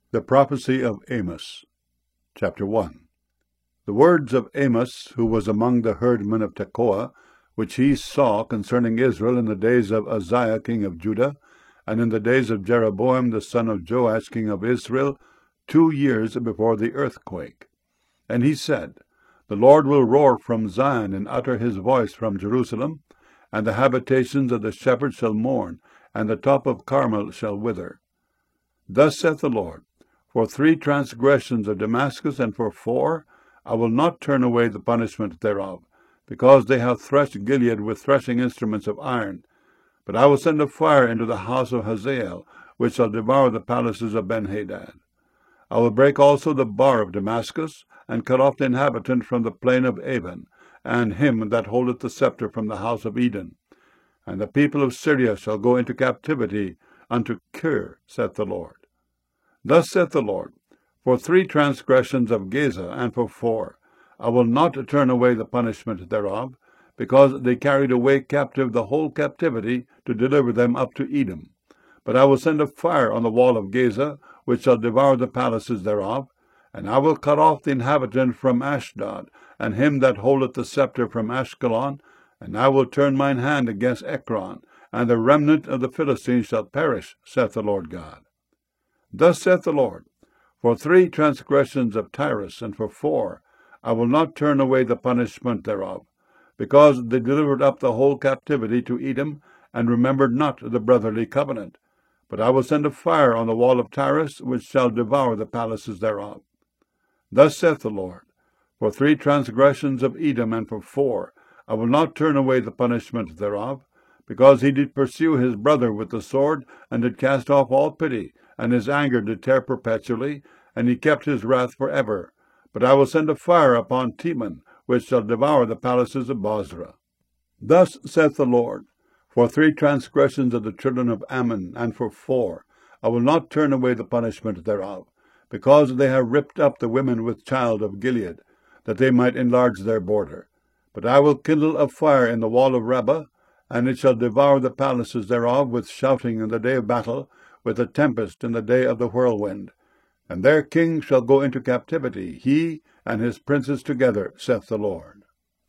The prophecy of Amos. Chapter 1. The words of Amos, who was among the herdmen of Tekoa, which he saw concerning Israel in the days of Uzziah king of Judah, and in the days of Jeroboam the son of Joash king of Israel, 2 years before the earthquake. And he said, The Lord will roar from Zion, and utter his voice from Jerusalem, and the habitations of the shepherds shall mourn, and the top of Carmel shall wither. Thus saith the Lord, For 3 transgressions of Damascus, and for 4, I will not turn away the punishment thereof, because they have threshed Gilead with threshing instruments of iron. But I will send a fire into the house of Hazael, which shall devour the palaces of Benhadad. I will break also the bar of Damascus, and cut off the inhabitant from the plain of Avon, and him that holdeth the scepter from the house of Eden. And the people of Syria shall go into captivity unto Kir, saith the Lord. Thus saith the Lord, For 3 transgressions of Gaza, and for 4, I will not turn away the punishment thereof, because they carried away captive the whole captivity, to deliver them up to Edom. But I will send a fire on the wall of Gaza, which shall devour the palaces thereof, and I will cut off the inhabitant from Ashdod, and him that holdeth the scepter from Ashkelon, and I will turn mine hand against Ekron, and the remnant of the Philistines shall perish, saith the Lord God. Thus saith the Lord, For 3 transgressions of Tyrus, and for 4, I will not turn away the punishment thereof, because they delivered up the whole captivity to Edom, and remembered not the brotherly covenant. But I will send a fire on the wall of Tyrus, which shall devour the palaces thereof. Thus saith the Lord, For 3 transgressions of Edom, and for 4, I will not turn away the punishment thereof, because he did pursue his brother with the sword, and did cast off all pity, and his anger did tear perpetually, and he kept his wrath for ever. But I will send a fire upon Teman, which shall devour the palaces of Bozrah. Thus saith the Lord, For 3 transgressions of the children of Ammon, and for 4, I will not turn away the punishment thereof, because they have ripped up the women with child of Gilead, that they might enlarge their border. But I will kindle a fire in the wall of Rabbah, and it shall devour the palaces thereof with shouting in the day of battle, with a tempest in the day of the whirlwind. And their king shall go into captivity, he and his princes together, saith the Lord.